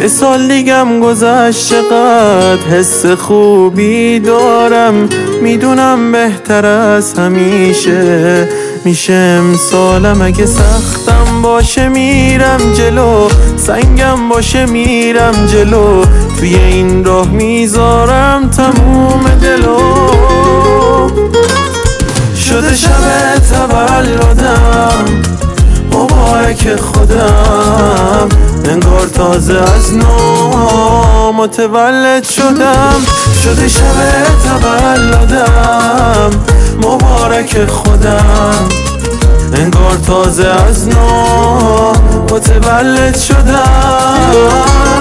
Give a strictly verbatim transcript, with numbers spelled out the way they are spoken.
یه سال دیگم گذشت، چقدر حس خوبی دارم. میدونم بهتر از همیشه میشه امسالم. اگه سختم باشه میرم جلو، سنگم باشه میرم جلو. توی این راه میذارم تموم دلو. شده شب تولدم، مبارک خودم. انگار تازه از نو متولد شدم. شده شب تولدم، مبارک خودم. انگار تازه از نو متولد شدم.